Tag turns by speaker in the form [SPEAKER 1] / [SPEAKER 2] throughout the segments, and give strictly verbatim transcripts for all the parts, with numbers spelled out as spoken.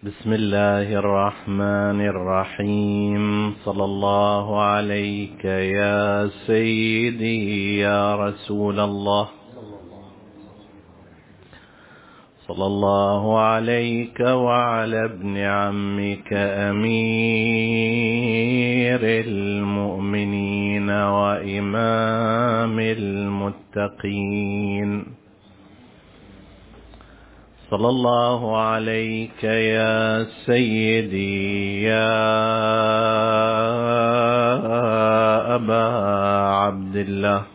[SPEAKER 1] بسم الله الرحمن الرحيم. صلى الله عليك يا سيدي يا رسول الله، صلى الله عليك وعلى ابن عمك أمير المؤمنين وإمام المتقين، صلى الله عليك يا سيدي يا أبا عبد الله.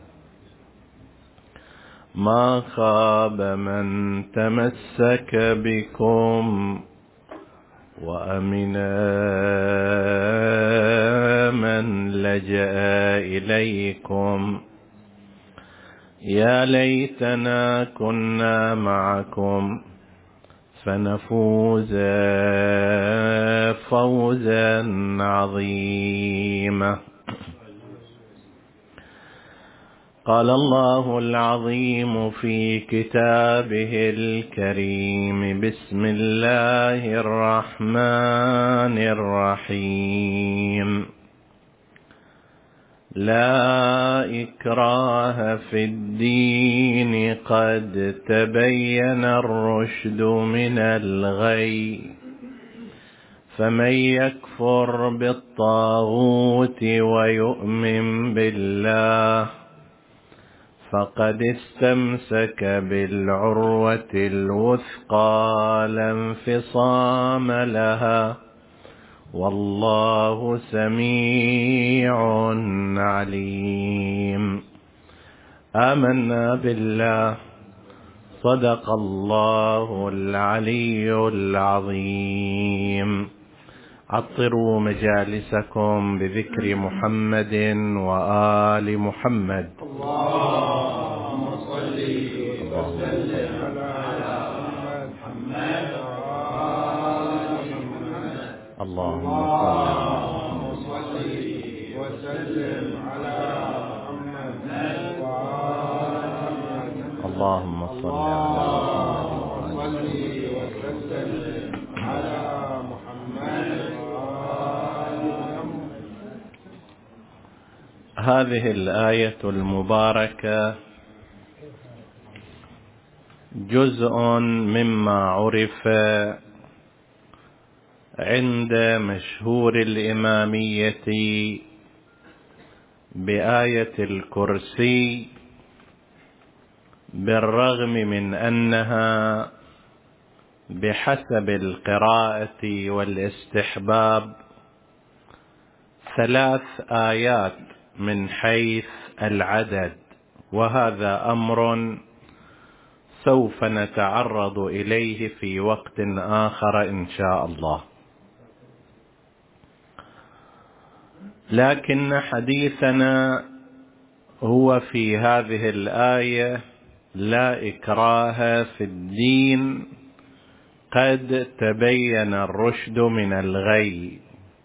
[SPEAKER 1] ما خاب من تمسك بكم وأمن من لجأ إليكم. يا ليتنا كنا معكم فنفوز فوزا عظيما. قال الله العظيم في كتابه الكريم: بسم الله الرحمن الرحيم. لا إكراه في الدين، قد تبين الرشد من الغي، فمن يكفر بالطاغوت ويؤمن بالله فقد استمسك بالعروة الوثقى لا انفصام لها، والله سميع عليم. آمنا بالله، صدق الله العلي العظيم. عطروا مجالسكم بذكر محمد وآل محمد.
[SPEAKER 2] اللهم صل وسلم على محمد وآل محمد.
[SPEAKER 1] اللهم
[SPEAKER 2] صل وسلم على محمد وآل محمد.
[SPEAKER 1] اللهم صل
[SPEAKER 2] وسلم على محمد وآل محمد.
[SPEAKER 1] هذه الآية المباركة جزء مما عرف عند مشهور الإمامية بآية الكرسي، بالرغم من أنها بحسب القراءة والاستحباب ثلاث آيات من حيث العدد، وهذا أمر سوف نتعرض إليه في وقت آخر إن شاء الله. لكن حديثنا هو في هذه الآية: لا إكراه في الدين، قد تبين الرشد من الغي.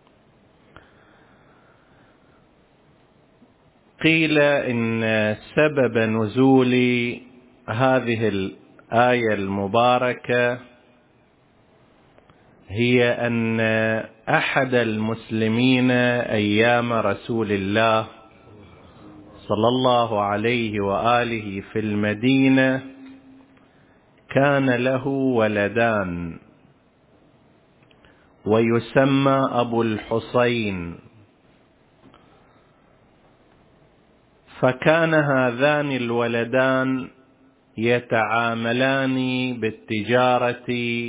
[SPEAKER 1] قيل إن سبب نزول هذه الآية المباركة هي أن أحد المسلمين أيام رسول الله صلى الله عليه وآله في المدينة كان له ولدان، ويسمى أبو الحسين. فكان هذان الولدان يتعاملان بالتجارة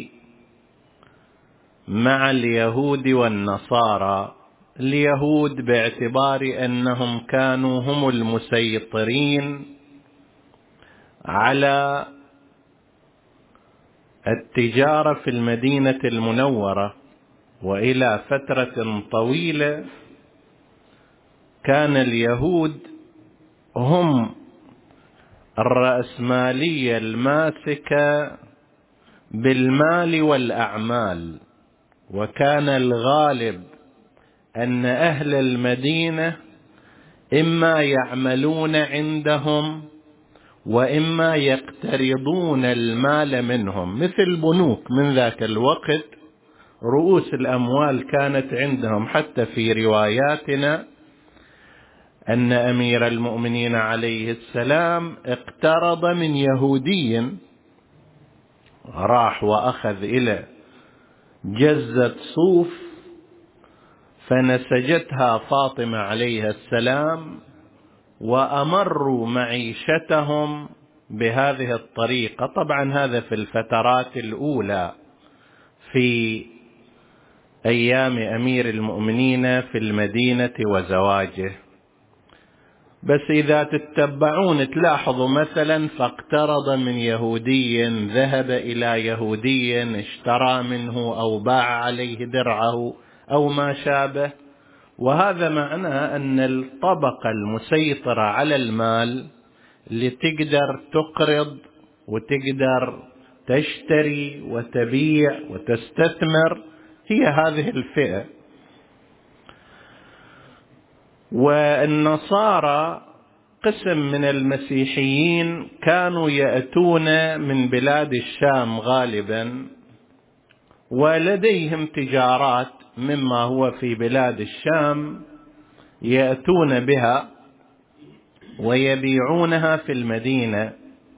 [SPEAKER 1] مع اليهود والنصارى. اليهود باعتبار أنهم كانوا هم المسيطرين على التجارة في المدينة المنورة، وإلى فترة طويلة كان اليهود هم الرأسمالية الماسكة بالمال والأعمال، وكان الغالب أن أهل المدينة إما يعملون عندهم وإما يقترضون المال منهم، مثل بنوك من ذاك الوقت رؤوس الأموال كانت عندهم. حتى في رواياتنا أن أمير المؤمنين عليه السلام اقترض من يهودي، راح وأخذ إلى جزة صوف فنسجتها فاطمة عليها السلام، وأمروا معيشتهم بهذه الطريقة. طبعا هذا في الفترات الأولى في أيام أمير المؤمنين في المدينة وزواجه. بس إذا تتبعون تلاحظوا مثلا فاقترض من يهودي، ذهب إلى يهودي اشترى منه أو باع عليه درعه أو ما شابه. وهذا معناه أن الطبقة المسيطرة على المال اللي تقدر تقرض وتقدر تشتري وتبيع وتستثمر هي هذه الفئة. والنصارى قسم من المسيحيين كانوا يأتون من بلاد الشام غالبا، ولديهم تجارات مما هو في بلاد الشام يأتون بها ويبيعونها في المدينة.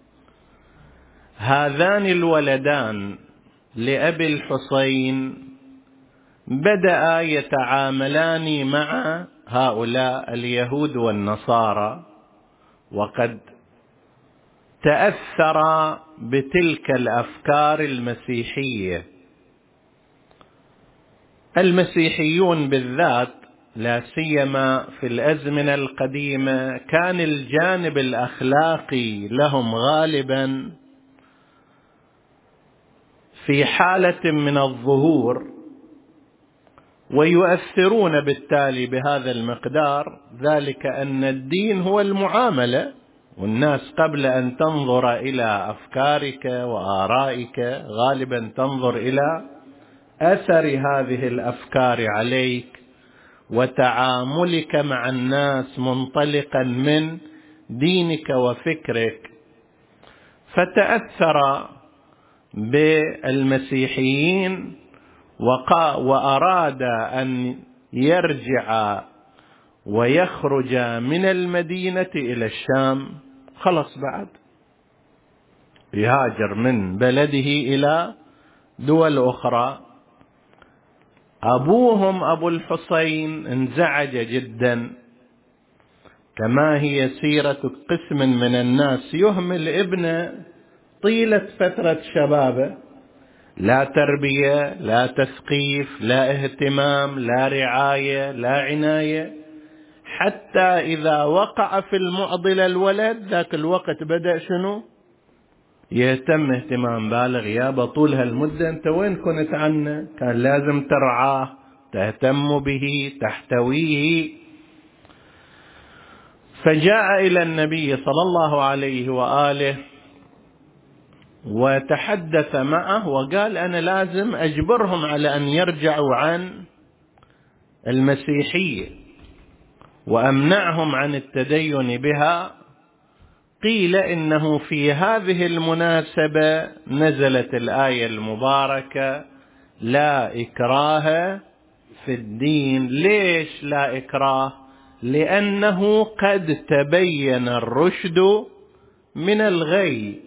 [SPEAKER 1] هذان الولدان لأبي الحسين بدأ يتعاملان مع هؤلاء اليهود والنصارى، وقد تأثر بتلك الأفكار المسيحية. المسيحيون بالذات لا سيما في الأزمنة القديمة كان الجانب الأخلاقي لهم غالبا في حالة من الظهور، ويؤثرون بالتالي بهذا المقدار، ذلك أن الدين هو المعاملة، والناس قبل أن تنظر إلى أفكارك وآرائك غالبا تنظر إلى أثر هذه الأفكار عليك وتعاملك مع الناس منطلقا من دينك وفكرك. فتأثر بالمسيحيين وأراد أن يرجع ويخرج من المدينة إلى الشام. خلص بعد يهاجر من بلده إلى دول أخرى. أبوهم أبو الحسين انزعج جدا، كما هي سيرة قسم من الناس يهمل ابنه طيلة فترة شبابه، لا تربية، لا تثقيف، لا اهتمام، لا رعاية، لا عناية، حتى إذا وقع في المعضلة الولد ذاك الوقت بدأ شنو يهتم اهتمام بالغ. يا بطول هالمدة أنت وين كنت عنه؟ كان لازم ترعاه، تهتم به، تحتويه. فجاء إلى النبي صلى الله عليه وآله وتحدث معه وقال أنا لازم أجبرهم على أن يرجعوا عن المسيحية وأمنعهم عن التدين بها. قيل إنه في هذه المناسبة نزلت الآية المباركة لا إكراه في الدين. ليش لا إكراه؟ لأنه قد تبين الرشد من الغي.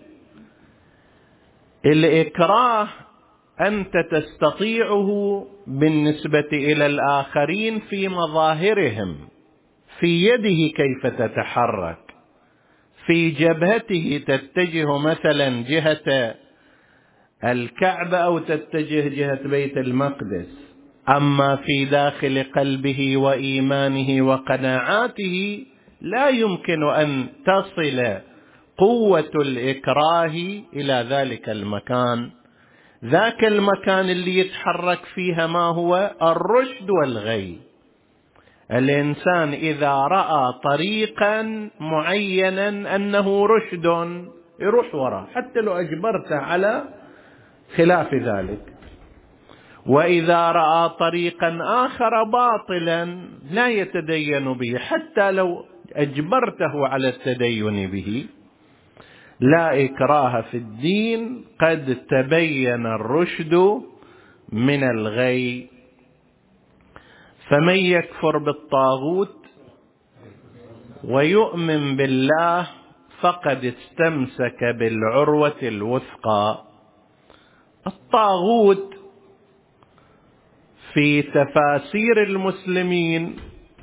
[SPEAKER 1] الإكراه أنت تستطيعه بالنسبة إلى الآخرين في مظاهرهم، في يده كيف تتحرك، في جبهته تتجه مثلا جهة الكعبة أو تتجه جهة بيت المقدس. أما في داخل قلبه وإيمانه وقناعاته لا يمكن أن تصل قوة الإكراه إلى ذلك المكان. ذاك المكان اللي يتحرك فيها ما هو الرشد والغي. الإنسان إذا رأى طريقا معينا أنه رشد يروح وراه حتى لو أجبرته على خلاف ذلك، وإذا رأى طريقا آخر باطلا لا يتدين به حتى لو أجبرته على التدين به. لا إكراه في الدين، قد تبين الرشد من الغي. فمن يكفر بالطاغوت ويؤمن بالله فقد استمسك بالعروة الوثقى. الطاغوت في تفاسير المسلمين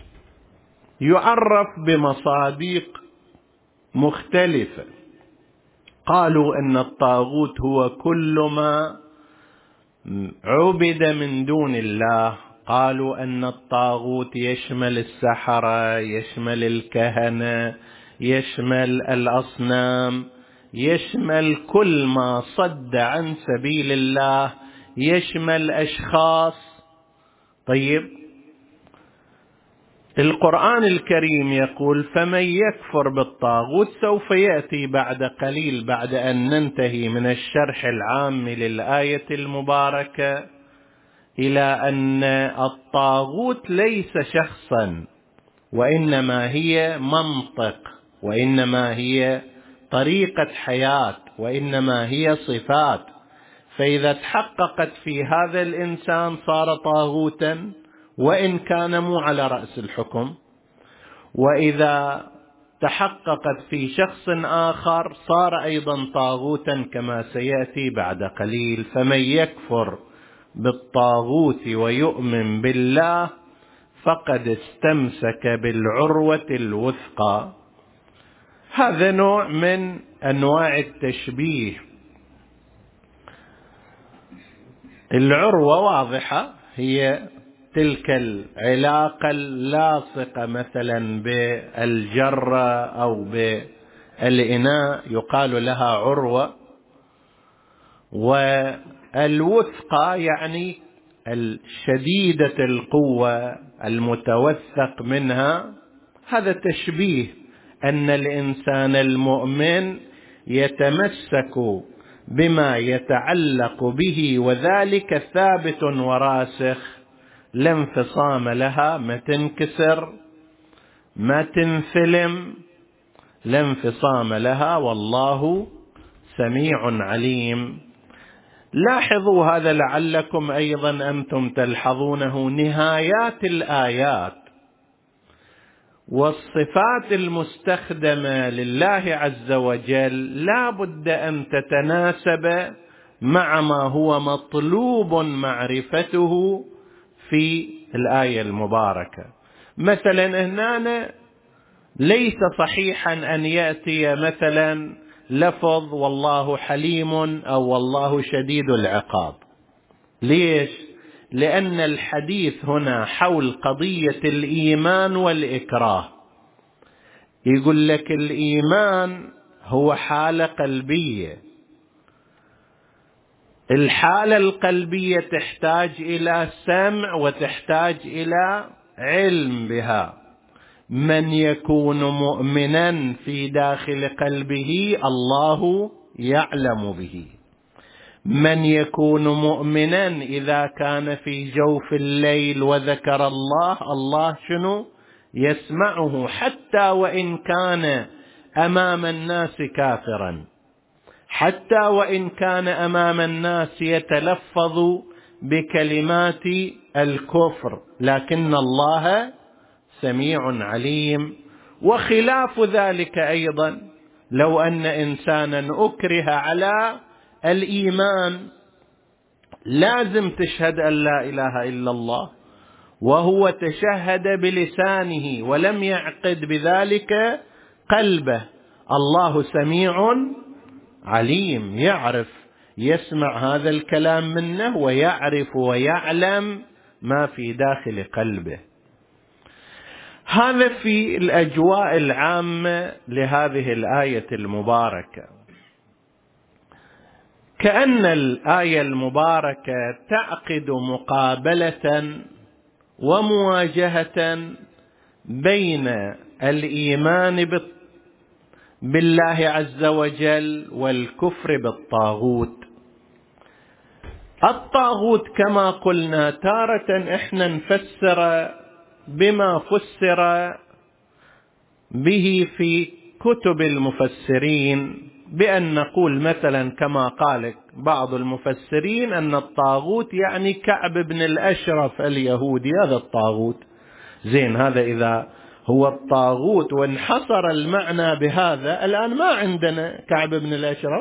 [SPEAKER 1] يعرف بمصادق مختلفة. قالوا أن الطاغوت هو كل ما عبد من دون الله. قالوا أن الطاغوت يشمل السحرة، يشمل الكهنة، يشمل الأصنام، يشمل كل ما صد عن سبيل الله، يشمل أشخاص. طيب، القرآن الكريم يقول فمن يكفر بالطاغوت، سوف يأتي بعد قليل بعد أن ننتهي من الشرح العام للآية المباركة إلى أن الطاغوت ليس شخصا، وإنما هي منطق، وإنما هي طريقة حياة، وإنما هي صفات. فإذا تحققت في هذا الإنسان صار طاغوتا وإن كان مو على رأس الحكم، وإذا تحققت في شخص آخر صار أيضا طاغوتا كما سيأتي بعد قليل. فمن يكفر بالطاغوت ويؤمن بالله فقد استمسك بالعروة الوثقى. هذا نوع من أنواع التشبيه. العروة واضحة، هي تلك العلاقة اللاصقة مثلا بالجرة أو بالإناء يقال لها عروة. والوثقى يعني الشديدة القوة المتوثق منها. هذا تشبيه أن الإنسان المؤمن يتمسك بما يتعلق به، وذلك ثابت وراسخ لا انفصام لها، ما تنكسر ما تنفلم، لا انفصام لها، والله سميع عليم. لاحظوا هذا لعلكم أيضا أنتم تلحظونه. نهايات الآيات والصفات المستخدمة لله عز وجل لا بد أن تتناسب مع ما هو مطلوب معرفته في الآية المباركة. مثلا هنا ليس صحيحا أن يأتي مثلا لفظ والله حليم أو والله شديد العقاب. ليش؟ لأن الحديث هنا حول قضية الإيمان والإكراه. يقول لك الإيمان هو حالة قلبية، الحالة القلبية تحتاج إلى سمع وتحتاج إلى علم بها. من يكون مؤمنا في داخل قلبه الله يعلم به. من يكون مؤمنا إذا كان في جوف الليل وذكر الله، الله شنو؟ يسمعه، حتى وإن كان أمام الناس كافرا، حتى وإن كان أمام الناس يتلفظ بكلمات الكفر، لكن الله سميع عليم. وخلاف ذلك أيضا، لو أن إنسانا أكره على الإيمان لازم تشهد أن لا إله إلا الله، وهو تشهد بلسانه ولم يعقد بذلك قلبه، الله سميع عليم، يعرف يسمع هذا الكلام منه ويعرف ويعلم ما في داخل قلبه. هذا في الأجواء العامة لهذه الآية المباركة. كأن الآية المباركة تعقد مقابلة ومواجهة بين الإيمان بالله عز وجل والكفر بالطاغوت. الطاغوت كما قلنا تارة احنا نفسر بما فسر به في كتب المفسرين، بأن نقول مثلا كما قال بعض المفسرين أن الطاغوت يعني كعب بن الأشرف اليهودي، هذا الطاغوت. زين، هذا إذا هو الطاغوت وانحصر المعنى بهذا، الآن ما عندنا كعب بن الأشرف،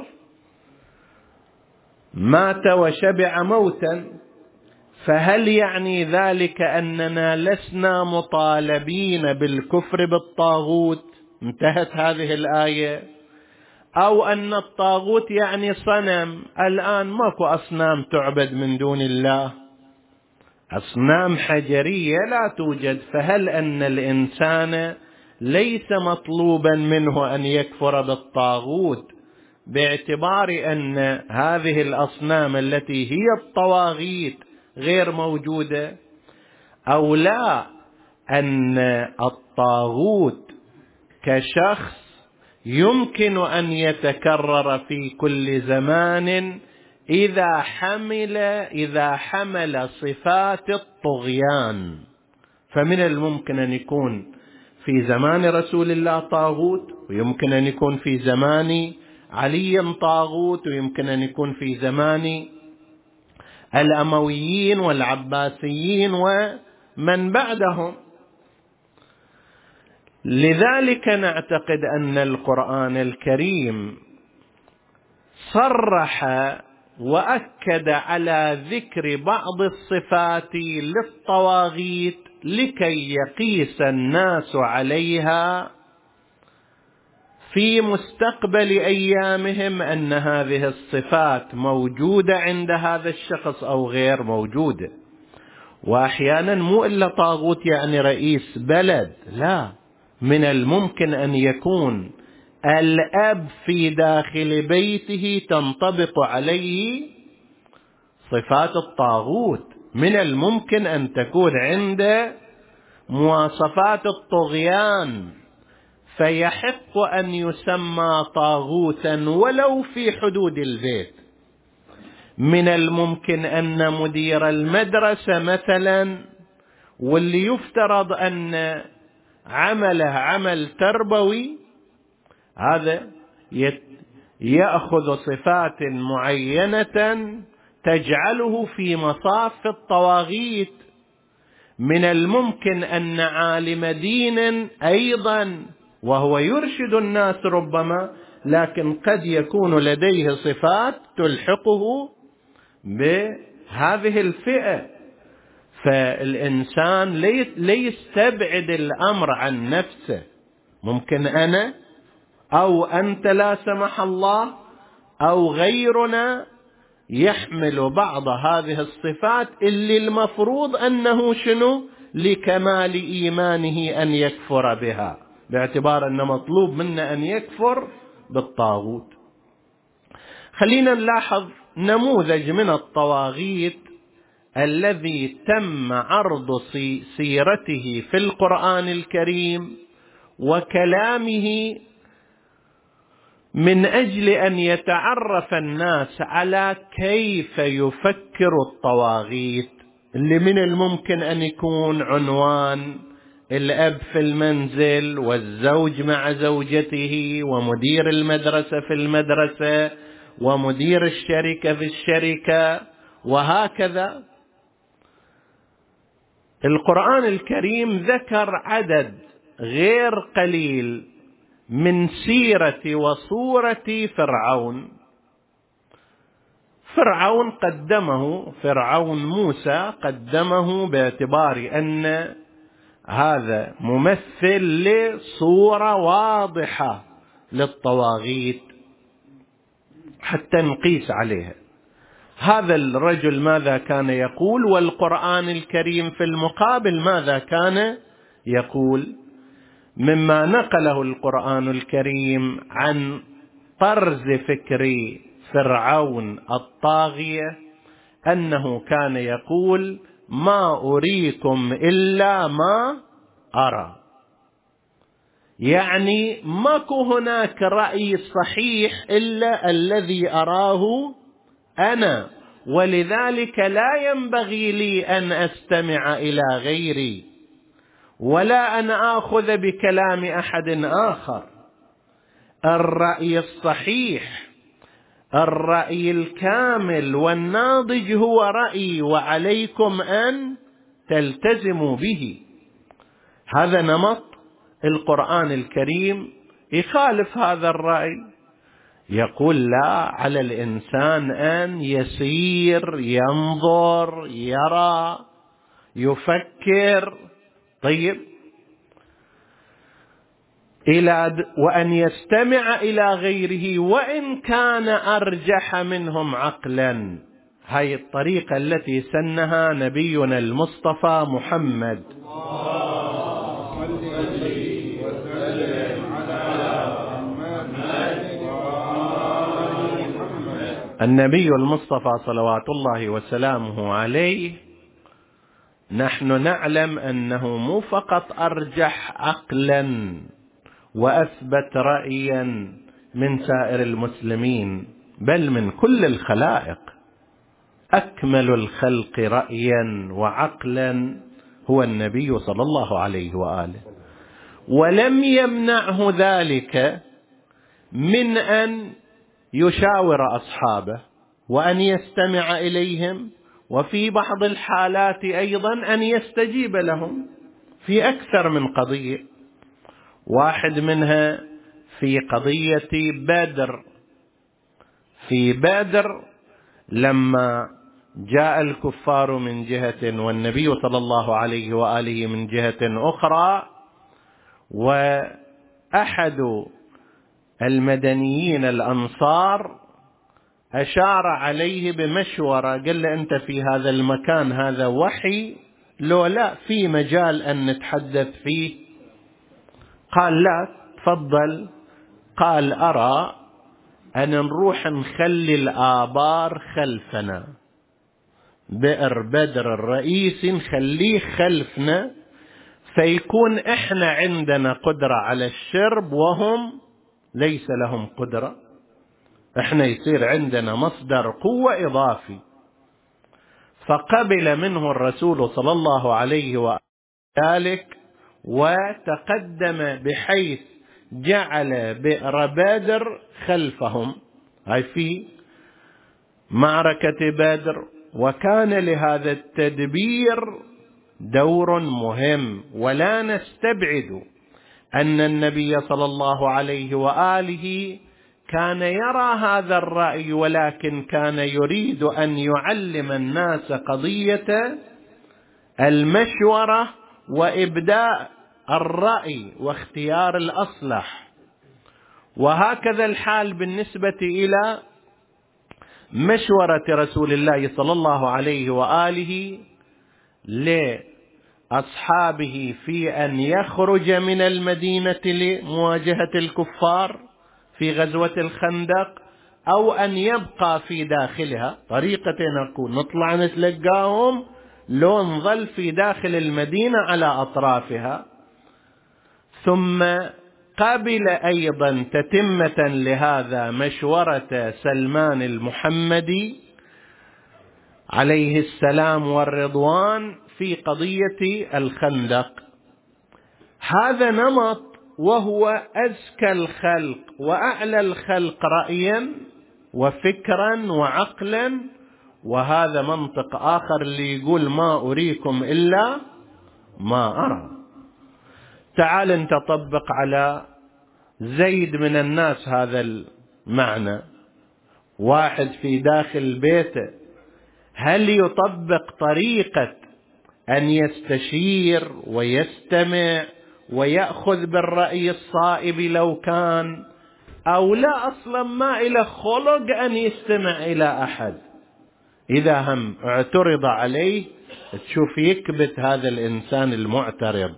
[SPEAKER 1] مات وشبع موتا، فهل يعني ذلك أننا لسنا مطالبين بالكفر بالطاغوت؟ انتهت هذه الآية. أو أن الطاغوت يعني صنم، الآن ماكو أصنام تعبد من دون الله، أصنام حجرية لا توجد، فهل أن الإنسان ليس مطلوبا منه أن يكفر بالطاغوت باعتبار أن هذه الأصنام التي هي الطواغيت غير موجودة؟ أو لا، أن الطاغوت كشخص يمكن أن يتكرر في كل زمان إذا حمل إذا حمل صفات الطغيان، فمن الممكن أن يكون في زمان رسول الله طاغوت، ويمكن أن يكون في زمان علي طاغوت، ويمكن أن يكون في زمان الأمويين والعباسيين ومن بعدهم. لذلك نعتقد أن القرآن الكريم صرح وأكد على ذكر بعض الصفات للطواغيت لكي يقيس الناس عليها في مستقبل أيامهم، أن هذه الصفات موجودة عند هذا الشخص أو غير موجودة. وأحيانا مو إلا طاغوت يعني رئيس بلد، لا، من الممكن أن يكون الأب في داخل بيته تنطبق عليه صفات الطاغوت، من الممكن أن تكون عنده مواصفات الطغيان، فيحق أن يسمى طاغوتا ولو في حدود البيت. من الممكن أن مدير المدرسة مثلا، واللي يفترض أن عمله عمل تربوي، هذا يأخذ صفات معينة تجعله في مصاف الطواغيت. من الممكن أن عالم دين أيضا وهو يرشد الناس ربما، لكن قد يكون لديه صفات تلحقه بهذه الفئة. فالإنسان ليستبعد الأمر عن نفسه، ممكن أنا أو أنت لا سمح الله أو غيرنا يحمل بعض هذه الصفات اللي المفروض أنه شنو لكمال إيمانه أن يكفر بها، باعتبار أنه مطلوب منا أن يكفر بالطاغوت. خلينا نلاحظ نموذج من الطواغيت الذي تم عرض سيرته في القرآن الكريم وكلامه من أجل أن يتعرف الناس على كيف يفكر الطواغيت، اللي من الممكن أن يكون عنوان الأب في المنزل والزوج مع زوجته ومدير المدرسة في المدرسة ومدير الشركة في الشركة وهكذا. القرآن الكريم ذكر عدد غير قليل من سيرة وصورة فرعون. فرعون قدمه فرعون موسى قدمه باعتبار أن هذا ممثل لصورة واضحة للطواغيت حتى نقيس عليها. هذا الرجل ماذا كان يقول؟ والقرآن الكريم في المقابل ماذا كان يقول؟ مما نقله القرآن الكريم عن طرز فكر فرعون الطاغية أنه كان يقول: ما أريكم إلا ما أرى، يعني ماكو هناك رأي صحيح إلا الذي أراه أنا، ولذلك لا ينبغي لي أن أستمع إلى غيري ولا أن آخذ بكلام أحد آخر. الرأي الصحيح، الرأي الكامل والناضج هو رأيي وعليكم أن تلتزموا به. هذا نمط القرآن الكريم يخالف هذا الرأي، يقول لا، على الإنسان أن يسير، ينظر، يرى، يفكر، طيب، إلى وأن يستمع إلى غيره وإن كان أرجح منهم عقلا. هاي الطريقة التي سنها نبينا المصطفى محمد. النبي المصطفى صلوات الله وسلامه عليه نحن نعلم أنه مو فقط أرجح عقلا وأثبت رأيا من سائر المسلمين، بل من كل الخلائق. أكمل الخلق رأيا وعقلا هو النبي صلى الله عليه وآله، ولم يمنعه ذلك من أن يشاور أصحابه وأن يستمع إليهم، وفي بعض الحالات أيضا أن يستجيب لهم في أكثر من قضية. واحد منها في قضية بدر. في بدر لما جاء الكفار من جهة والنبي صلى الله عليه وآله من جهة أخرى، وأحد المدنيين الأنصار أشار عليه بمشورة، قال له أنت في هذا المكان هذا وحي لو لا في مجال أن نتحدث فيه؟ قال لا، تفضل. قال أرى أن نروح نخلي الآبار خلفنا، بئر بدر الرئيسي نخليه خلفنا، فيكون إحنا عندنا قدرة على الشرب وهم ليس لهم قدرة، إحنا يصير عندنا مصدر قوة إضافي. فقبل منه الرسول صلى الله عليه وآله وتقدم بحيث جعل بئر بدر خلفهم. هاي في معركة بدر، وكان لهذا التدبير دور مهم، ولا نستبعد أن النبي صلى الله عليه وآله كان يرى هذا الرأي، ولكن كان يريد أن يعلم الناس قضية المشورة وإبداء الرأي واختيار الأصلح. وهكذا الحال بالنسبة إلى مشورة رسول الله صلى الله عليه وآله لأصحابه في أن يخرج من المدينة لمواجهة الكفار في غزوة الخندق، أو أن يبقى في داخلها. طريقتين أقول، نطلع نتلقاهم لو نظل في داخل المدينة على أطرافها. ثم قبل أيضا تتمة لهذا مشورة سلمان المحمدي عليه السلام والرضوان في قضية الخندق. هذا نمط، وهو أزكى الخلق وأعلى الخلق رأيا وفكرا وعقلا. وهذا منطق آخر اللي يقول ما أريكم إلا ما أرى. تعال انت طبق على زيد من الناس هذا المعنى. واحد في داخل بيته، هل يطبق طريقة أن يستشير ويستمع ويأخذ بالرأي الصائب لو كان، أو لا أصلا ما إلى خلق أن يستمع إلى أحد؟ إذا هم اعترض عليه تشوف يكبت هذا الإنسان المعترض.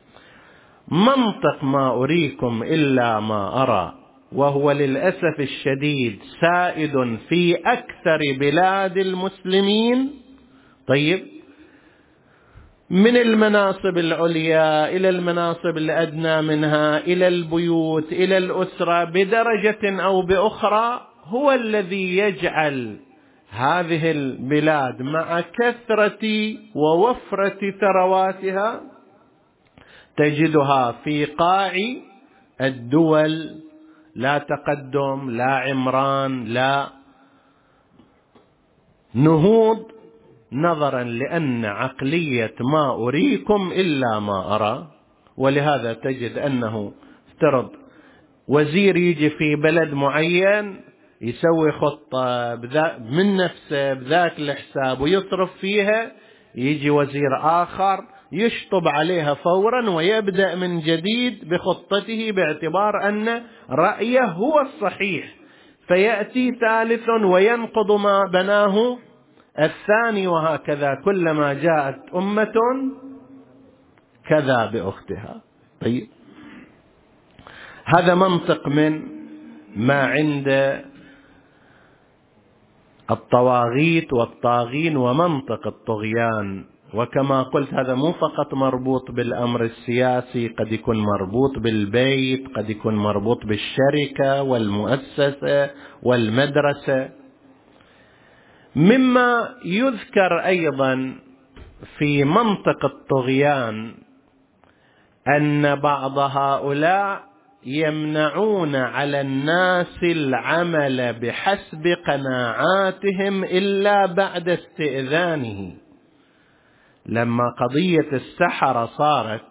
[SPEAKER 1] منطق ما أريكم إلا ما أرى، وهو للأسف الشديد سائد في أكثر بلاد المسلمين. طيب، من المناصب العليا إلى المناصب الأدنى منها، إلى البيوت، إلى الأسرة بدرجة أو بأخرى، هو الذي يجعل هذه البلاد مع كثرة ووفرة ثرواتها تجدها في قاع الدول لا تقدم، لا عمران، لا نهوض، نظرا لأن عقلية ما أريكم إلا ما أرى. ولهذا تجد أنه افترض وزير يجي في بلد معين يسوي خطة من نفسه بذاك الحساب ويصرف فيها، يجي وزير آخر يشطب عليها فورا ويبدأ من جديد بخطته باعتبار أن رأيه هو الصحيح، فيأتي ثالث وينقض ما بناه الثاني، وهكذا كلما جاءت أمة كذا بأختها. طيب، هذا منطق من ما عند الطواغيت والطاغين ومنطق الطغيان. وكما قلت هذا مو فقط مربوط بالأمر السياسي، قد يكون مربوط بالبيت، قد يكون مربوط بالشركة والمؤسسة والمدرسة. مما يذكر أيضا في منطق الطغيان أن بعض هؤلاء يمنعون على الناس العمل بحسب قناعاتهم إلا بعد استئذانه. لما قضية السحرة صارت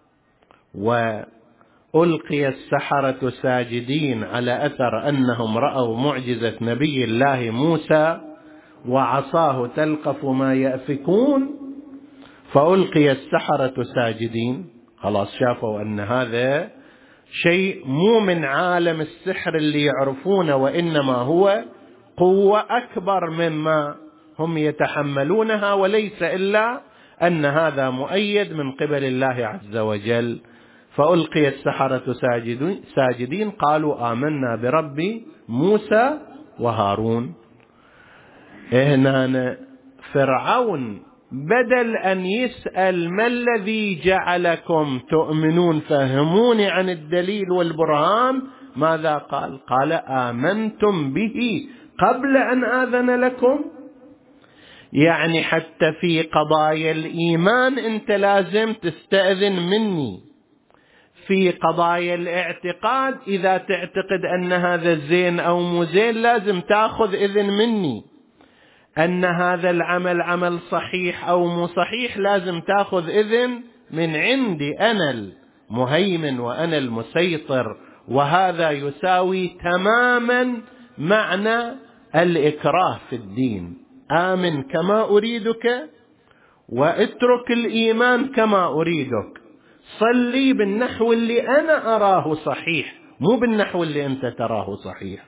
[SPEAKER 1] وألقي السحرة ساجدين على أثر أنهم رأوا معجزة نبي الله موسى وعصاه تلقف ما يأفكون، فألقي السحرة ساجدين، خلاص شافوا أن هذا شيء مو من عالم السحر اللي يعرفونه، وإنما هو قوة أكبر مما هم يتحملونها، وليس إلا أن هذا مؤيد من قبل الله عز وجل. فألقي السحرة ساجدين قالوا آمنا برب موسى وهارون. هنا فرعون بدل أن يسأل ما الذي جعلكم تؤمنون فهموني عن الدليل والبرهان، ماذا قال؟ قال آمنتم به قبل أن آذن لكم. يعني حتى في قضايا الإيمان أنت لازم تستأذن مني، في قضايا الاعتقاد إذا تعتقد أن هذا زين أو مو زين لازم تأخذ إذن مني، أن هذا العمل عمل صحيح أو مو صحيح لازم تأخذ إذن من عندي أنا المهيمن وأنا المسيطر. وهذا يساوي تماما معنى الإكراه في الدين، آمن كما أريدك واترك الإيمان كما أريدك، صلي بالنحو اللي أنا أراه صحيح مو بالنحو اللي أنت تراه صحيح،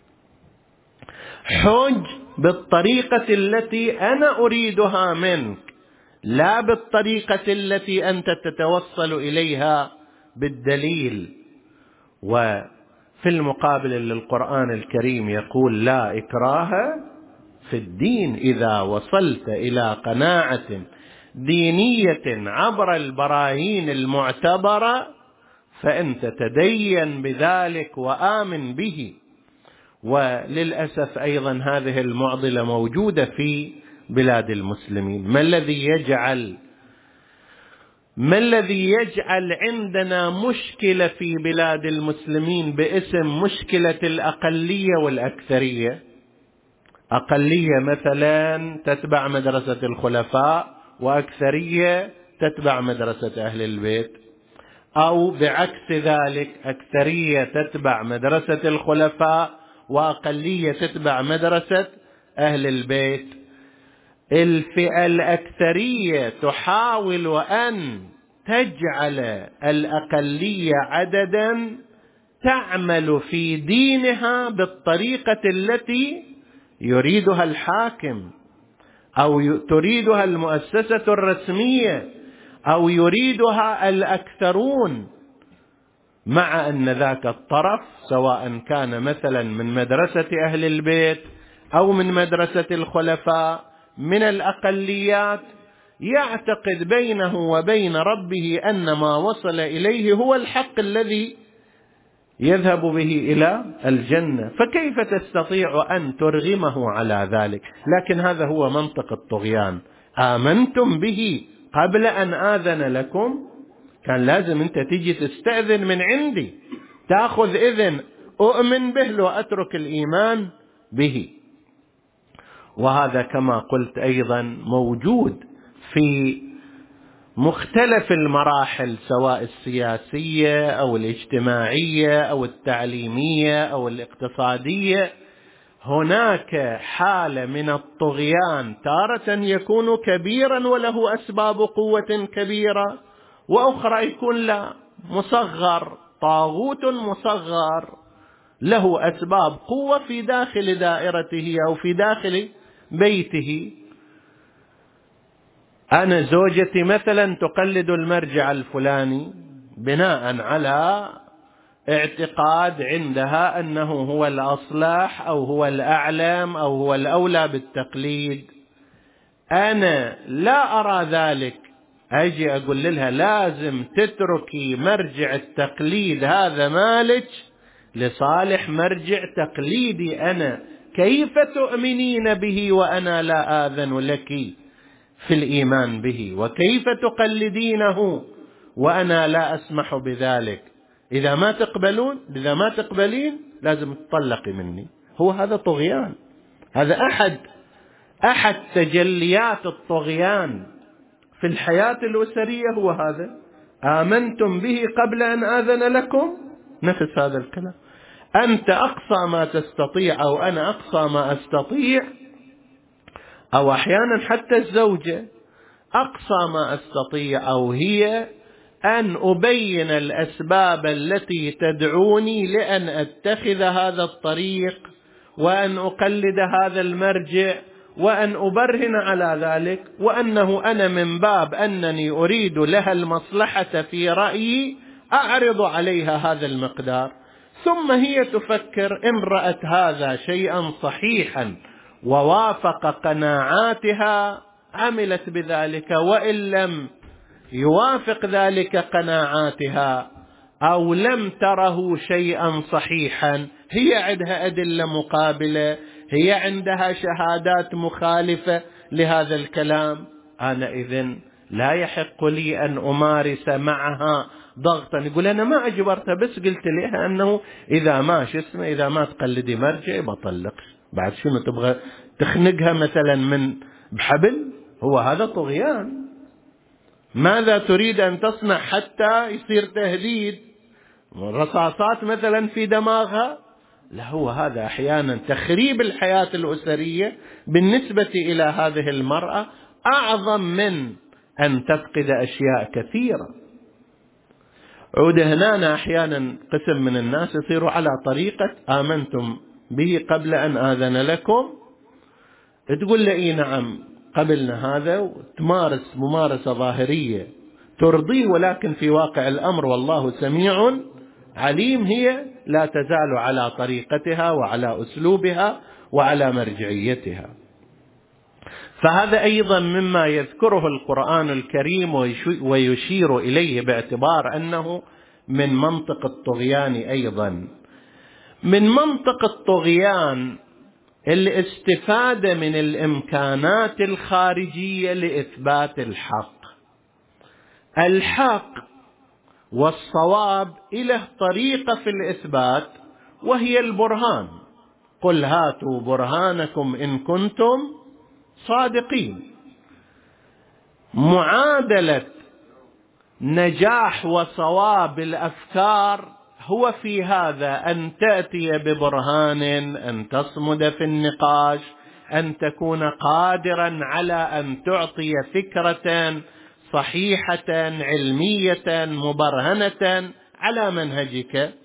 [SPEAKER 1] حج بالطريقة التي أنا أريدها منك لا بالطريقة التي أنت تتوصل إليها بالدليل. وفي المقابل للقرآن الكريم يقول لا إكراه في الدين، إذا وصلت إلى قناعة دينية عبر البراهين المعتبرة فأنت تدين بذلك وآمن به. وللأسف أيضا هذه المعضلة موجودة في بلاد المسلمين. ما الذي يجعل ما الذي يجعل عندنا مشكلة في بلاد المسلمين باسم مشكلة الأقلية والأكثرية؟ أقلية مثلا تتبع مدرسة الخلفاء وأكثرية تتبع مدرسة أهل البيت، أو بعكس ذلك أكثرية تتبع مدرسة الخلفاء وأقلية تتبع مدرسة أهل البيت. الفئة الأكثرية تحاول أن تجعل الأقلية عددا تعمل في دينها بالطريقة التي يريدها الحاكم أو تريدها المؤسسة الرسمية أو يريدها الأكثرون، مع أن ذاك الطرف سواء كان مثلا من مدرسة أهل البيت أو من مدرسة الخلفاء من الأقليات يعتقد بينه وبين ربه أن ما وصل إليه هو الحق الذي يذهب به إلى الجنة، فكيف تستطيع أن ترغمه على ذلك؟ لكن هذا هو منطق الطغيان. آمنتم به قبل أن آذن لكم، كان لازم أنت تيجي تستأذن من عندي، تأخذ إذن أؤمن به لو أترك الإيمان به. وهذا كما قلت أيضا موجود في مختلف المراحل، سواء السياسية أو الاجتماعية أو التعليمية أو الاقتصادية. هناك حالة من الطغيان تارة يكون كبيرا وله أسباب قوة كبيرة، وأخرى يكون لا، مصغر، طاغوت مصغر له أسباب قوة في داخل دائرته أو في داخل بيته. أنا زوجتي مثلا تقلد المرجع الفلاني بناء على اعتقاد عندها أنه هو الأصلح أو هو الأعلم أو هو الأولى بالتقليد. أنا لا أرى ذلك، أجي أقول لها لازم تتركي مرجع التقليد هذا مالك لصالح مرجع تقليدي أنا. كيف تؤمنين به وأنا لا آذن لك في الإيمان به؟ وكيف تقلدينه وأنا لا أسمح بذلك؟ إذا ما تقبلون، إذا ما تقبلين لازم تطلقي مني. هو هذا طغيان، هذا أحد أحد تجليات الطغيان في الحياة الأسرية. هو هذا، آمنتم به قبل أن آذن لكم، نفس هذا الكلام. أنت أقصى ما تستطيع أو أنا أقصى ما أستطيع، أو أحيانا حتى الزوجة أقصى ما أستطيع أو هي أن أبين الأسباب التي تدعوني لأن أتخذ هذا الطريق وأن أقلد هذا المرجع وأن أبرهن على ذلك، وأنه أنا من باب أنني أريد لها المصلحة في رأيي أعرض عليها هذا المقدار. ثم هي تفكر إن رأت هذا شيئا صحيحا ووافق قناعاتها عملت بذلك، وإن لم يوافق ذلك قناعاتها أو لم تره شيئا صحيحا، هي عندها أدلة مقابلة، هي عندها شهادات مخالفة لهذا الكلام، أنا إذن لا يحق لي أن أمارس معها ضغطا. يقول أنا ما أجبرتها، بس قلت لها أنه إذا ما شو اسمه إذا ما تقلدي مرجع بطلق. بعد شنو تبغى تخنقها مثلا من بحبل؟ هو هذا طغيان. ماذا تريد أن تصنع حتى يصير تهديد رصاصات مثلا في دماغها؟ لا، هو هذا أحيانا تخريب الحياة الأسرية بالنسبة إلى هذه المرأة أعظم من أن تفقد أشياء كثيرة. عود هنا أحيانا قسم من الناس يصيروا على طريقة آمنتم به قبل أن آذن لكم، تقول لي نعم قبلنا هذا، وتمارس ممارسة ظاهرية ترضيه، ولكن في واقع الأمر والله سميع عليم هي لا تزال على طريقتها وعلى أسلوبها وعلى مرجعيتها. فهذا أيضا مما يذكره القرآن الكريم ويشير إليه باعتبار أنه من منطق الطغيان. أيضا من منطق الطغيان الاستفادة من الإمكانات الخارجية لإثبات الحق. الحق والصواب إله طريقة في الإثبات وهي البرهان. قل هاتوا برهانكم إن كنتم صادقين. معادلة نجاح وصواب الأفكار هو في هذا أن تأتي ببرهان، أن تصمد في النقاش، أن تكون قادرا على أن تعطي فكرة صحيحة علمية مبرهنة على منهجك.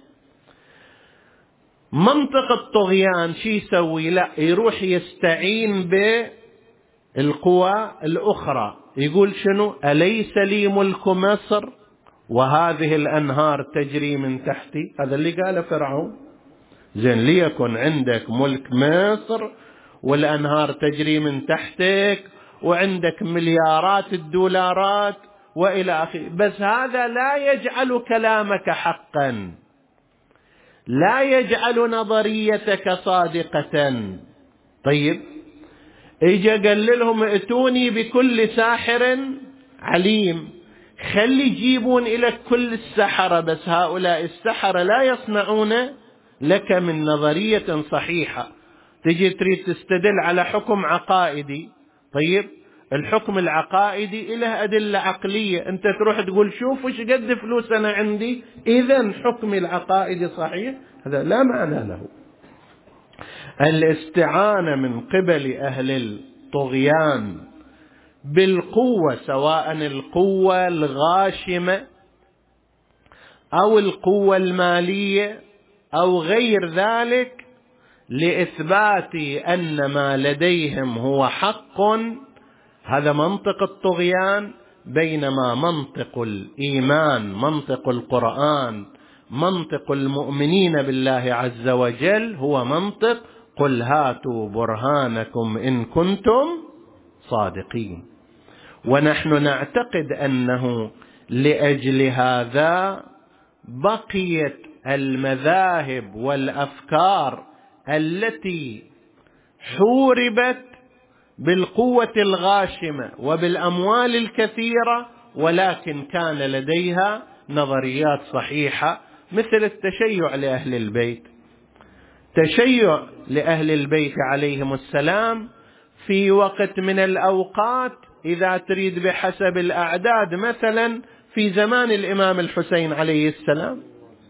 [SPEAKER 1] منطق الطغيان شي يسوي؟ لا، يروح يستعين بالقوى الأخرى. يقول شنو؟ أليس لي ملك مصر وهذه الأنهار تجري من تحتي؟ هذا اللي قاله فرعون. زين، ليكن عندك ملك مصر والأنهار تجري من تحتك وعندك مليارات الدولارات وإلى آخره، بس هذا لا يجعل كلامك حقا، لا يجعل نظريتك صادقة. طيب، اجا قال لهم ائتوني بكل ساحر عليم، خلي يجيبون إلى كل السحرة، بس هؤلاء السحرة لا يصنعون لك من نظرية صحيحة تجي تريد تستدل على حكم عقائدي، طيب الحكم العقائدي له أدلة عقلية، أنت تروح تقول شوف وش قد فلوس أنا عندي إذن حكمي العقائدي صحيح، هذا لا معنى له. الاستعانة من قبل أهل الطغيان بالقوة، سواء القوة الغاشمة أو القوة المالية أو غير ذلك، لإثبات أن ما لديهم هو حق، هذا منطق الطغيان. بينما منطق الإيمان، منطق القرآن، منطق المؤمنين بالله عز وجل هو منطق قل هاتوا برهانكم إن كنتم صادقين. ونحن نعتقد أنه لأجل هذا بقيت المذاهب والأفكار التي حوربت بالقوة الغاشمة وبالأموال الكثيرة، ولكن كان لديها نظريات صحيحة، مثل التشيع لأهل البيت. تشيع لأهل البيت عليهم السلام في وقت من الأوقات، إذا تريد بحسب الأعداد، مثلا في زمان الإمام الحسين عليه السلام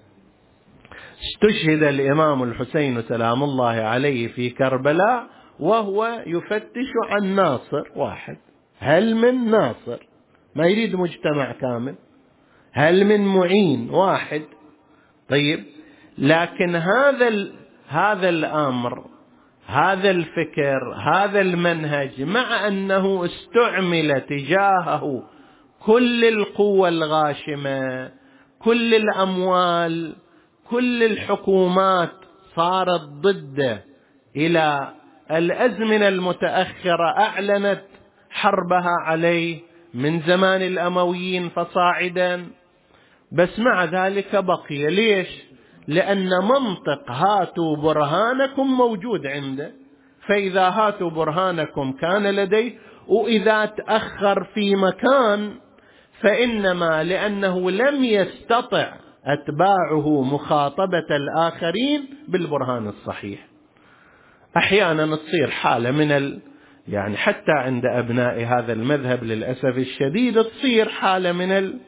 [SPEAKER 1] استشهد الإمام الحسين سلام الله عليه في كربلاء وهو يفتش عن ناصر واحد. هل من ناصر؟ ما يريد مجتمع كامل. هل من معين؟ واحد. طيب، لكن هذا هذا الأمر، هذا الفكر، هذا المنهج، مع أنه استعمل تجاهه كل القوة الغاشمة، كل الأموال، كل الحكومات صارت ضده، إلى الأزمنة المتأخرة أعلنت حربها عليه من زمان الأمويين فصاعدا، بس مع ذلك بقي. ليش؟ لأن منطق هاتوا برهانكم موجود عنده، فإذا هاتوا برهانكم كان لديه، وإذا تأخر في مكان فإنما لأنه لم يستطع أتباعه مخاطبة الآخرين بالبرهان الصحيح. أحيانا تصير حالة من ال... يعني حتى عند أبناء هذا المذهب للأسف الشديد تصير حالة من ال...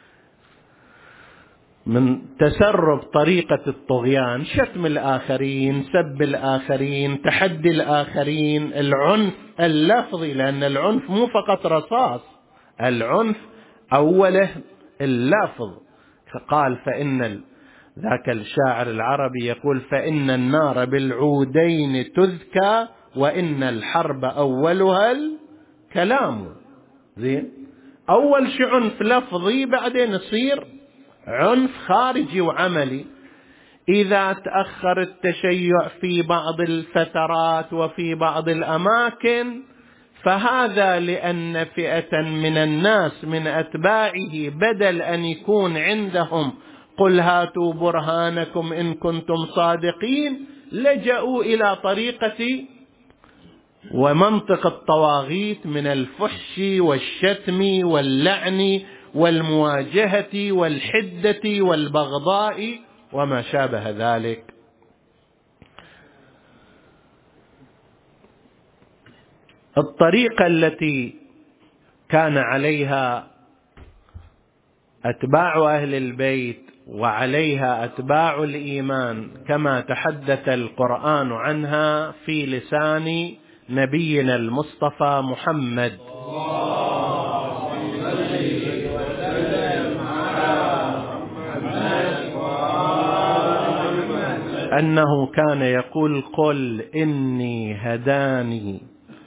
[SPEAKER 1] من تسرب طريقة الطغيان، شتم الآخرين، سب الآخرين، تحدي الآخرين، العنف اللفظي، لأن العنف مو فقط رصاص، العنف أوله اللفظ. قال فإن ال... ذاك الشاعر العربي يقول فإن النار بالعودين تذكى وإن الحرب أولها الكلام. زين، أول شيء عنف لفظي، بعدين يصير عنف خارجي وعملي. إذا تأخر التشيع في بعض الفترات وفي بعض الأماكن، فهذا لأن فئة من الناس من أتباعه بدل أن يكون عندهم قل هاتوا برهانكم إن كنتم صادقين، لجأوا إلى طريقة ومنطق الطواغيت من الفحش والشتم واللعن والمواجهة والحدة والبغضاء وما شابه ذلك. الطريقة التي كان عليها أتباع أهل البيت وعليها أتباع الإيمان كما تحدث القرآن عنها في لسان نبينا المصطفى محمد، أنه كان يقول قل إني هداني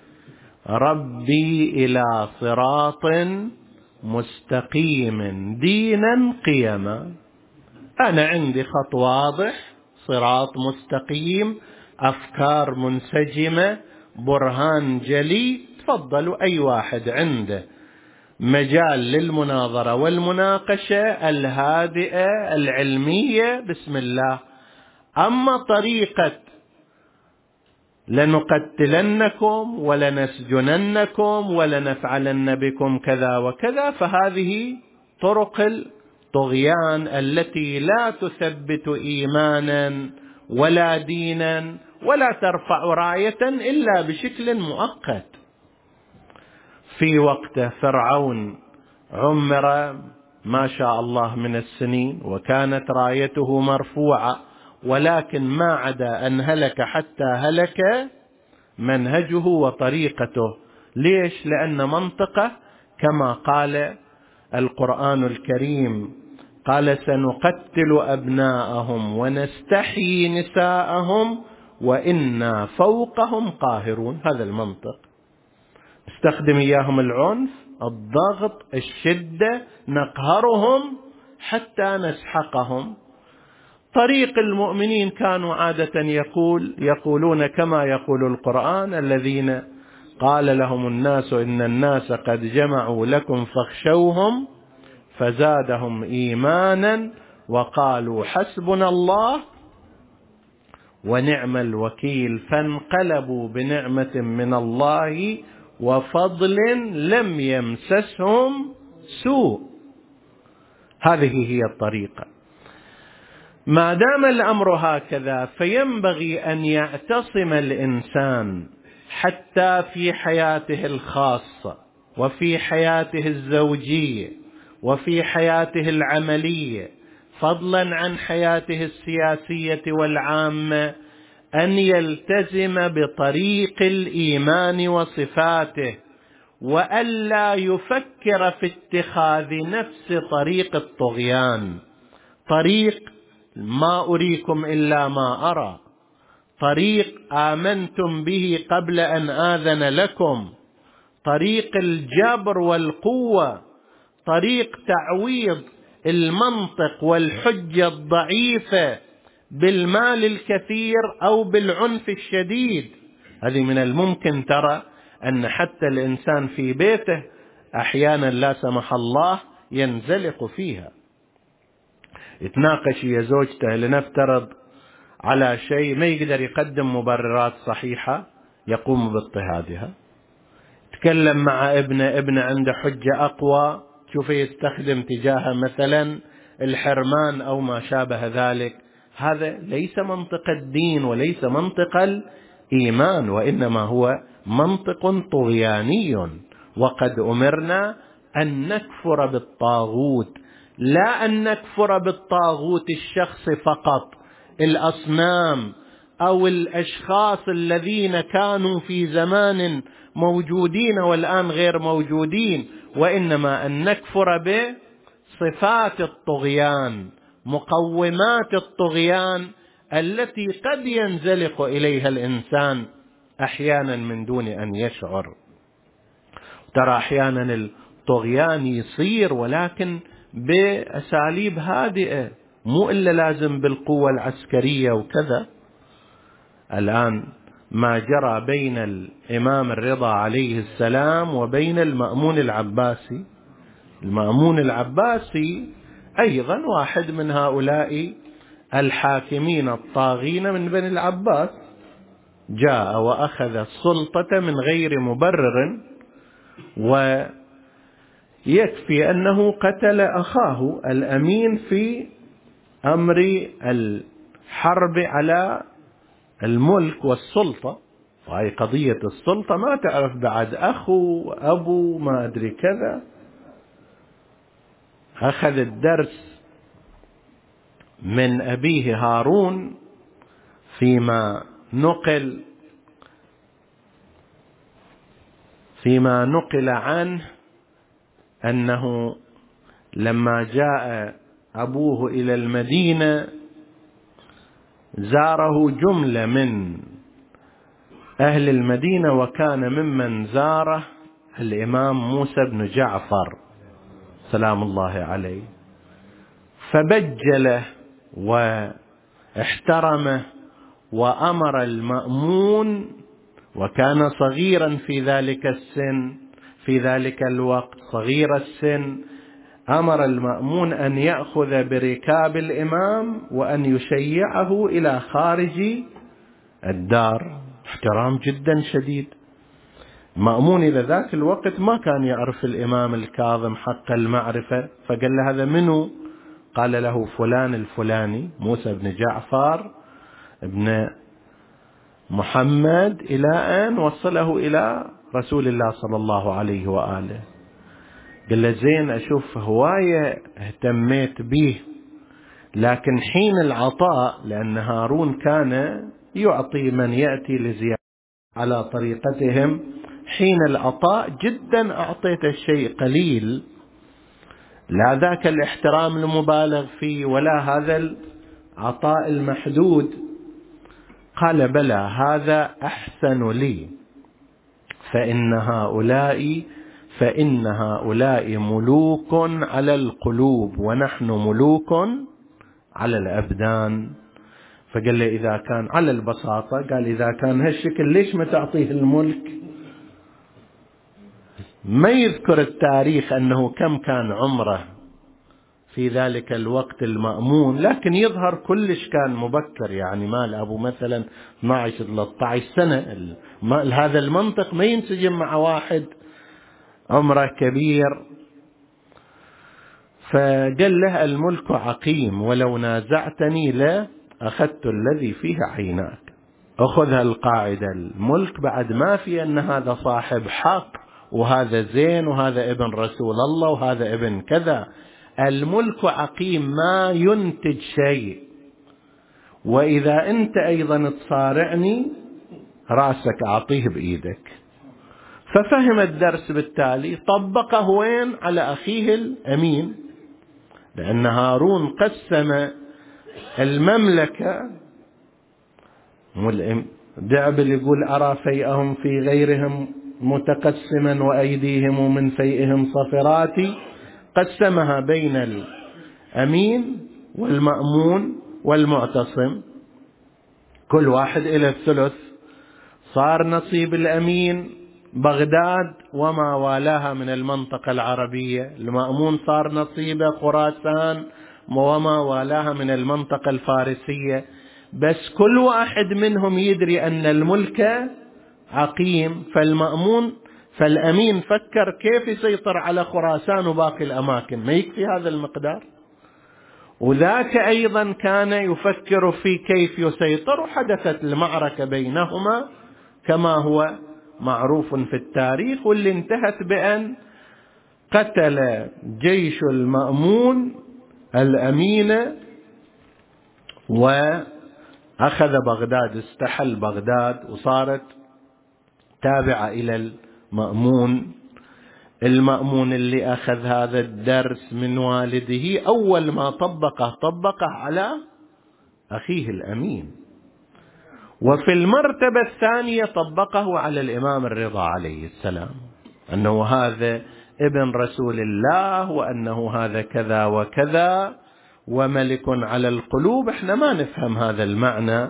[SPEAKER 1] ربي إلى صراط مستقيم دينا قيما. أنا عندي خط واضح، صراط مستقيم، أفكار منسجمة، برهان جلي. تفضلوا أي واحد عنده مجال للمناظرة والمناقشة الهادئة العلمية، بسم الله. أما طريقة لنقتلنكم ولنسجننكم ولنفعلن بكم كذا وكذا، فهذه طرق الطغيان التي لا تثبت إيمانا ولا دينا ولا ترفع راية إلا بشكل مؤقت. في وقته فرعون عمر ما شاء الله من السنين وكانت رايته مرفوعة، ولكن ما عدا أن هلك حتى هلك منهجه وطريقته. ليش؟ لأن منطقة كما قال القرآن الكريم، قال سنقتل أبناءهم ونستحيي نساءهم وإنا فوقهم قاهرون. هذا المنطق، استخدم إياهم العنف، الضغط، الشدة، نقهرهم حتى نسحقهم. طريق المؤمنين كانوا عادة يقول يقولون كما يقول القرآن: الذين قال لهم الناس إن الناس قد جمعوا لكم فاخشوهم فزادهم إيمانا وقالوا حسبنا الله ونعم الوكيل، فانقلبوا بنعمة من الله وفضل لم يمسسهم سوء. هذه هي الطريقة. ما دام الأمر هكذا فينبغي أن يعتصم الإنسان حتى في حياته الخاصة وفي حياته الزوجية وفي حياته العملية، فضلا عن حياته السياسية والعامة، أن يلتزم بطريق الإيمان وصفاته، وألا يفكر في اتخاذ نفس طريق الطغيان، طريق ما أريكم إلا ما أرى، طريق آمنتم به قبل أن آذن لكم، طريق الجبر والقوة، طريق تعويض المنطق والحجة الضعيفة بالمال الكثير أو بالعنف الشديد. هذه من الممكن ترى أن حتى الإنسان في بيته أحيانا لا سمح الله ينزلق فيها، يتناقش يا زوجته لنفترض على شيء ما يقدر يقدم مبررات صحيحة يقوم باضطهادها، تكلم مع ابنه، ابنه عنده حجة أقوى شوف يستخدم تجاهه مثلا الحرمان أو ما شابه ذلك. هذا ليس منطق الدين وليس منطق الإيمان، وإنما هو منطق طغياني. وقد أمرنا أن نكفر بالطاغوت، لا أن نكفر بالطاغوت الشخص فقط، الأصنام أو الأشخاص الذين كانوا في زمان موجودين والآن غير موجودين، وإنما أن نكفر بصفات الطغيان، مقومات الطغيان التي قد ينزلق إليها الإنسان أحيانا من دون أن يشعر. ترى أحيانا الطغيان يصير ولكن بأساليب هادئة، مو إلا لازم بالقوة العسكرية وكذا. الآن ما جرى بين الإمام الرضا عليه السلام وبين المأمون العباسي، المأمون العباسي أيضا واحد من هؤلاء الحاكمين الطاغين من بني العباس، جاء وأخذ السلطة من غير مبرر، ويكفي أنه قتل أخاه الأمين في أمر الحرب على الملك والسلطة. وهي قضية السلطة ما تعرف بعد أخو أبو ما أدري كذا. أخذ الدرس من أبيه هارون فيما نقل فيما نقل عنه أنه لما جاء أبوه إلى المدينة زاره جملة من أهل المدينة، وكان ممن زاره الإمام موسى بن جعفر سلام الله عليه، فبجله واحترمه وأمر المأمون، وكان صغيرا في ذلك السن في ذلك الوقت صغير السن، أمر المأمون أن يأخذ بركاب الإمام وأن يشيعه إلى خارج الدار. احترام جدا شديد. مأمون إلى ذاك الوقت ما كان يعرف الإمام الكاظم حق المعرفة، فقال له هذا منو؟ قال له فلان الفلاني موسى بن جعفر ابن محمد إلى أن وصله إلى رسول الله صلى الله عليه وآله. قال له زين أشوف هواية اهتميت به، لكن حين العطاء، لأن هارون كان يعطي من يأتي لزيارة على طريقتهم، حين العطاء جدا أعطيت الشيء قليل، لا ذاك الاحترام المبالغ فيه ولا هذا العطاء المحدود. قال بلى هذا أحسن لي، فإن هؤلاء فإن هؤلاء ملوك على القلوب ونحن ملوك على الأبدان. فقال له إذا كان على البساطة، قال إذا كان هالشكل ليش ما تعطيه الملك؟ ما يذكر التاريخ أنه كم كان عمره في ذلك الوقت المأمون، لكن يظهر كلش كان مبكر، يعني مال أبو مثلا اثني عشر ثلاثة عشر سنة. هذا المنطق ما ينسجم مع واحد عمره كبير. فقال له الملك عقيم، ولو نازعتني لا أخذت الذي فيه عيناك. أخذها القاعدة، الملك بعد ما في أن هذا صاحب حق وهذا زين وهذا ابن رسول الله وهذا ابن كذا. الملك عقيم، ما ينتج شيء، وإذا أنت أيضا تصارعني رأسك أعطيه بإيدك. ففهم الدرس، بالتالي طبقه وين؟ على أخيه الأمين، لأن هارون قسم المملكة. دعبل يقول أرى فيئهم في غيرهم متقسما وأيديهم من فيئهم صفراتي، قسمها بين الأمين والمأمون والمعتصم، كل واحد إلى الثلث. صار نصيب الأمين بغداد وما والاها من المنطقة العربية، المأمون صار نصيبه خراسان وما والاها من المنطقة الفارسية. بس كل واحد منهم يدري أن الملك عقيم. فالمأمون فالأمين فكر كيف يسيطر على خراسان وباقي الأماكن، ما يكفي هذا المقدار. وذاك أيضا كان يفكر في كيف يسيطر، وحدثت المعركة بينهما كما هو معروف في التاريخ، واللي انتهت بأن قتل جيش المأمون الأمين وأخذ بغداد، استحل بغداد وصارت تابعة إلى المأمون. المأمون اللي أخذ هذا الدرس من والده، أول ما طبقه طبقه على أخيه الأمين، وفي المرتبة الثانية طبقه على الإمام الرضا عليه السلام، أنه هذا ابن رسول الله، وأنه هذا كذا وكذا وملك على القلوب. احنا ما نفهم هذا المعنى.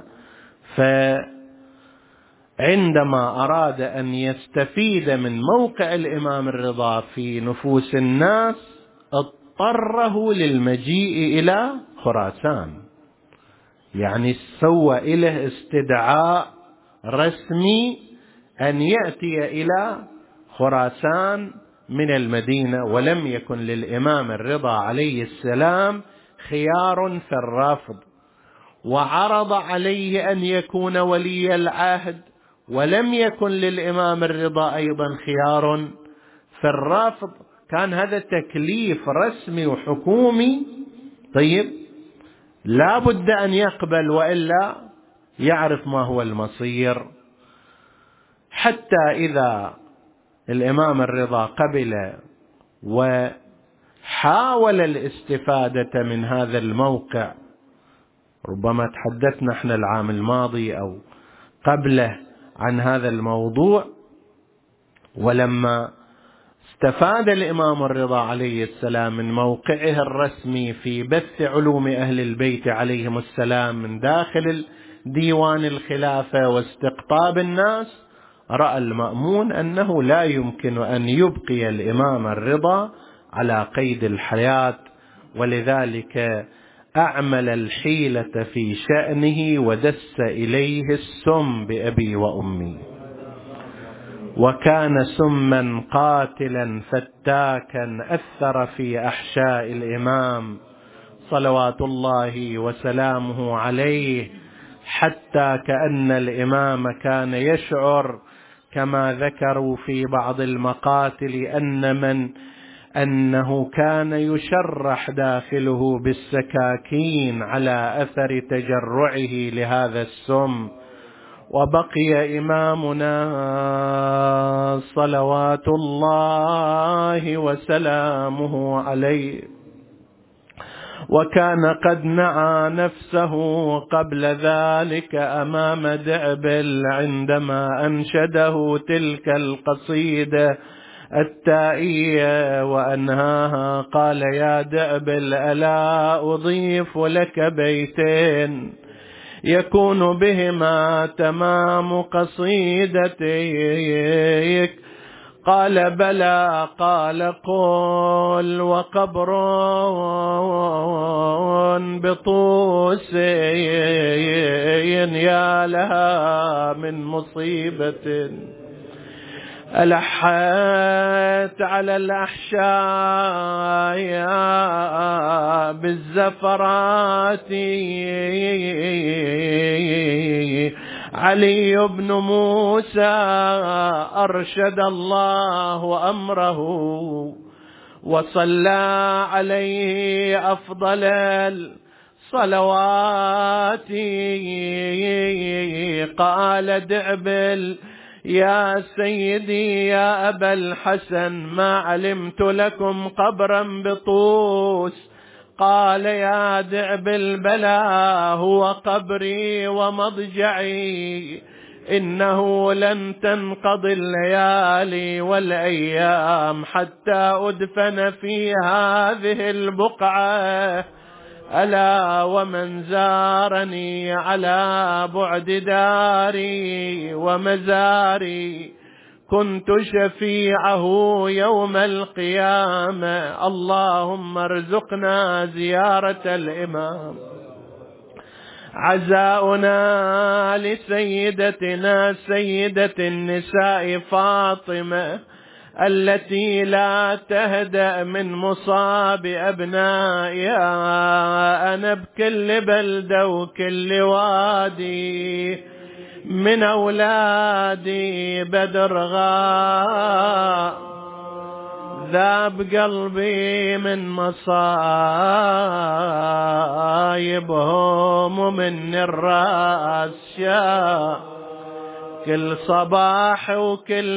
[SPEAKER 1] فعندما أراد أن يستفيد من موقع الإمام الرضا في نفوس الناس، اضطره للمجيء إلى خراسان، يعني سوى إليه استدعاء رسمي أن يأتي إلى خراسان من المدينة. ولم يكن للإمام الرضا عليه السلام خيار في الرفض، وعرض عليه أن يكون ولي العهد، ولم يكن للإمام الرضا أيضا خيار في الرفض. كان هذا تكليف رسمي وحكومي. طيب، لا بد أن يقبل، وإلا يعرف ما هو المصير. حتى إذا الإمام الرضا قبل وحاول الاستفادة من هذا الموقع، ربما تحدثنا احنا العام الماضي أو قبله عن هذا الموضوع، ولما استفاد الإمام الرضا عليه السلام من موقعه الرسمي في بث علوم أهل البيت عليهم السلام من داخل ديوان الخلافة واستقطاب الناس، رأى المأمون أنه لا يمكن أن يبقي الإمام الرضا على قيد الحياة، ولذلك أعمل الحيلة في شأنه ودس إليه السم بأبي وأمي، وكان سما قاتلا فتاكا أثر في أحشاء الإمام صلوات الله وسلامه عليه، حتى كأن الإمام كان يشعر كما ذكروا في بعض المقاتل أن من أنه كان يشرح داخله بالسكاكين على أثر تجرعه لهذا السم. وبقي إمامنا صلوات الله وسلامه عليه، وكان قد نعى نفسه قبل ذلك أمام دعبل عندما أنشده تلك القصيدة التائية وأنهاها. قال: يا دعبل، ألا أضيف لك بيتين يكون بهما تمام قصيدتك؟ قال: بلى. قال: قل: وقبر بطوس يا لها من مصيبة ألحت على الأحشاء بالزفرات. علي بن موسى أرشد الله أمره وصلى عليه أفضل الصلوات. قال دعبل: يا سيدي يا أبا الحسن، ما علمت لكم قبرا بطوس. قال: يا دعبل: بلى، هو قبري ومضجعي، إنه لن تنقضي الليالي والأيام حتى أدفن في هذه البقعة. ألا ومن زارني على بعد داري ومزاري كنت شفيعه يوم القيامة. اللهم ارزقنا زيارة الإمام. عزاؤنا لسيدتنا سيدة النساء فاطمة التي لا تهدأ من مصاب أبنائها. أنا بكل بلدة وكل وادي من أولادي بدر غا ذاب قلبي من مصايبهم ومن الراس شا. كل صباح وكل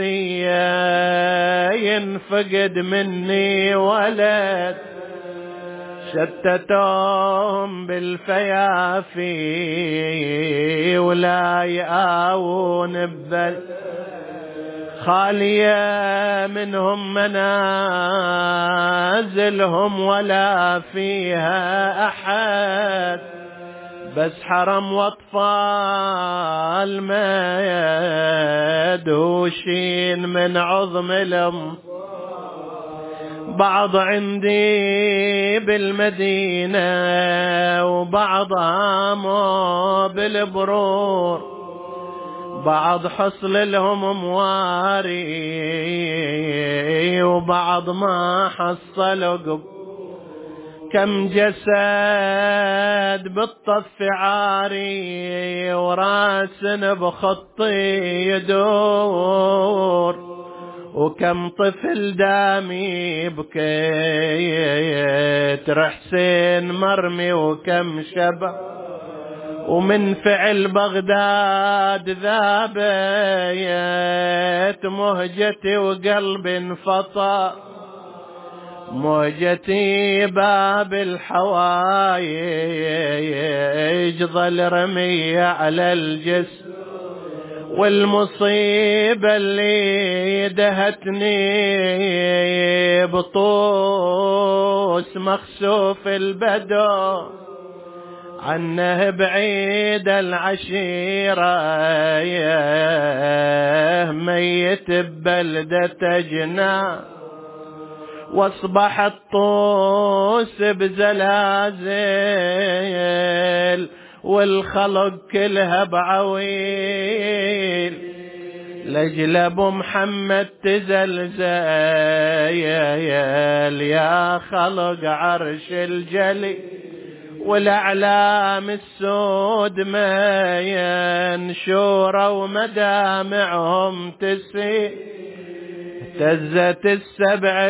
[SPEAKER 1] مسية ينفقد مني ولد، شتتهم بالفيافي ولا يآون ببل. خالية منهم منازلهم ولا فيها أحد، بس حرم واطفال ما يدوشين من عظم لهم. بعض عندي بالمدينة وبعضها مو بالبرور، بعض حصل لهم مواري وبعض ما حصلوا قبل. كم جسد بالطف عاري وراس بخطي يدور، وكم طفل دامي بكيت رحسين مرمي، وكم شبع ومن فعل بغداد ذابت مهجتي وقلبي انفطر. موجتي باب الحوايج ظل رمية على الجسم، والمصيبة اللي دهتني بطوس مخسوف البدو، عنه بعيد العشيرة ميت ببلدة جنا. واصبح الطوس بزلازل والخلق كلها بعويل، لجل ابو محمد تزلزل يا خلق عرش الجلي. والأعلام السود ما ينشور ومدامعهم تسيل اهتزت السبع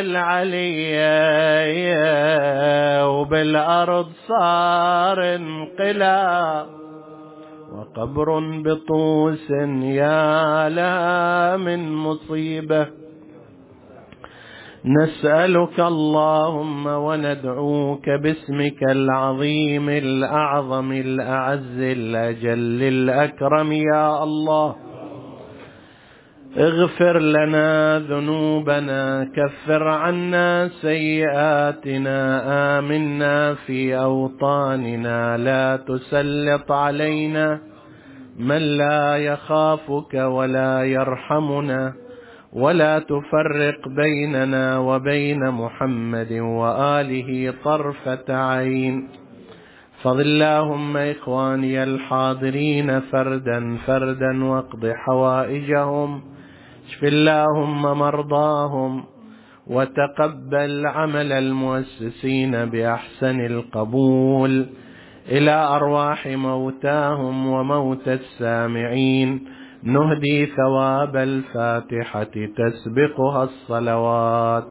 [SPEAKER 1] العلية وبالأرض صار انقلاب وقبر بطوس يا لها من مصيبة. نسألك اللهم وندعوك باسمك العظيم الأعظم الأعز الأجل الأكرم يا الله، اغفر لنا ذنوبنا، كفر عنا سيئاتنا، آمنا في أوطاننا، لا تسلط علينا من لا يخافك ولا يرحمنا، ولا تفرق بيننا وبين محمد وآله طرفة عين. فضل اللهم إخواني الحاضرين فردا فردا واقض حوائجهم، اشف اللهم مرضاهم، وتقبل عمل المؤسسين بأحسن القبول، إلى أرواح موتاهم وموتى السامعين نهدي ثواب الفاتحة تسبقها الصلوات.